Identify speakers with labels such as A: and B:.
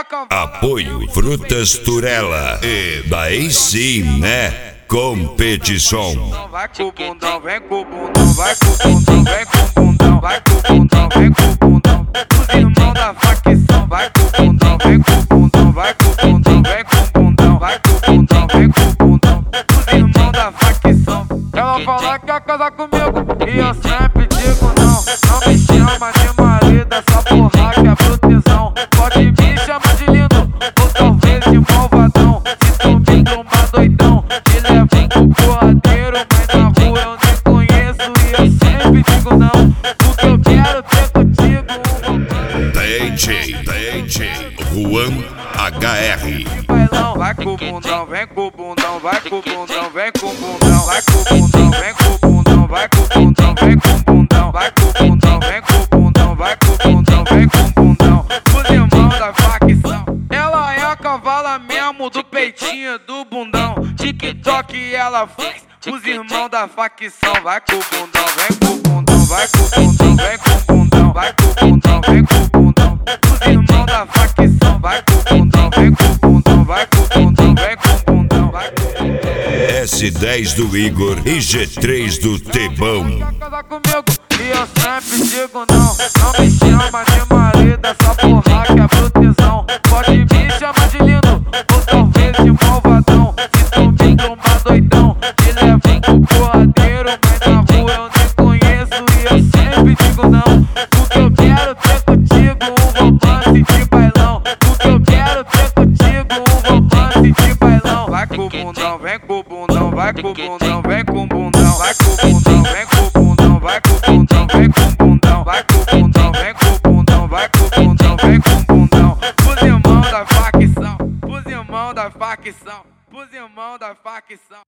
A: Apoio Frutas Turela. E daí sim, né? Competição.
B: Vai com o bundão, vem com o bundão, vai com o bundão, vem com o bundão, vai com o bundão, vem com o bundão. Os irmãos da facção, vai com o bundão, vem com o bundão, vai com o bundão, vem com o bundão, vai com o bundão, vem com o bundão. Os irmãos da facção. Ela fala que quer casar comigo e eu sempre digo não. Não me chama de marido, essa porra que é proteção. Pode me chamar de lindo ou talvez de malvadão. Se tu me trombar doidão, te levo pro porradeiro. Mas na rua eu nem conheço e eu sempre digo não, porque eu quero ter contigo
A: DJ Juan HR.
B: bailão. Vai com o bundão, vem com o bundão, vai com o bundão, vem com o bundão, vai com o bundão, vem com o bundão, vai com o bundão, vem com o bundão, vai com o bundão, vem com o bundão, vai com o bundão, vem com o bundão. Os irmãos da facção. Ela é a cavala mesmo do peitinho do bundão. TikTok ela faz. Os irmãos da facção. Vai com o bundão, vem com o bundão, vai com o bundão, vem com o bundão, vai com o bundão, vem com o bundão. Os irmãos da facção. Vai com o bundão, vem com o bundão, vai com o bundão, vem com o bundão, vai com o bundão.
A: S10 do Igor e G3 do Tebão.
B: Quer casar comigo e eu sempre digo não. Não me chama de marido, essa porra que é proteção. Pode me chamar de lindo ou talvez de malvadão. Se tu me trombar doidão, te levo pro porradeiro. Mas na rua eu nem conheço e eu sempre digo não, porque eu quero ter contigo romance de bailão. Porque eu quero ter contigo romance de bailão. Vai com o bundão, vem com o bundão, vai com o bundão, vem com o bundão, vai com o bundão, vem com o bundão, vai com o bundão, vem com o bundão, vai com o bundão, vem com o bundão, vai com o bundão, vem com o bundão. Os irmãos da facção, os irmãos da facção, os irmãos da facção.